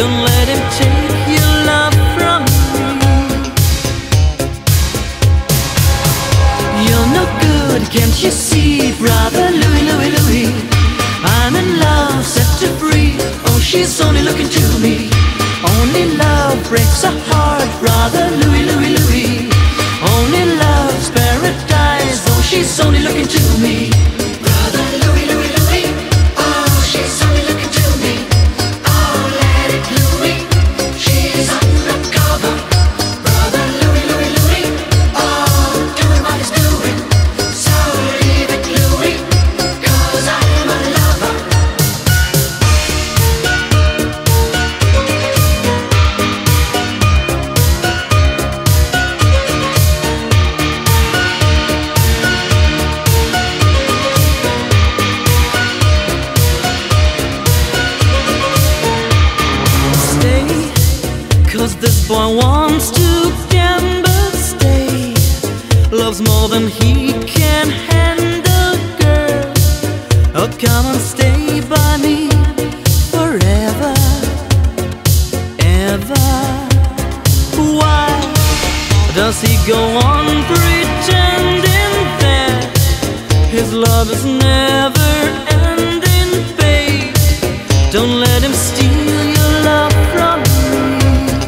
Don't let him take your love from me. You're no good, can't you see, brother Louie, Louie, Louie? I'm in love, set to free. Oh, she's only looking to me. Only love breaks a heart, brother Louie, Louie, Louie. Only love's paradise. Oh, she's only looking to me. Brother Louie, Louie, Louie. Oh, she's only looking to me. Oh, let it Louie. She's undercover. Brother Louie, Louie, Louie. Oh, doing what he's doing. So leave it Louie, 'cause I am a lover. Stay, 'cause this boy wants to gamble. Stay, loves more than he can handle, girl. Oh, come and stay by me forever, ever. Why does he go on pretending that his love is never ending, babe? Don't let him steal your love from me.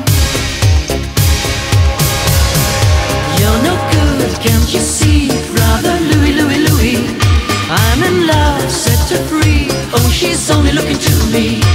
You're no good, can't you see, brother Louie, Louie, Louie? I'm in love, set her free. Oh, she's only looking to me.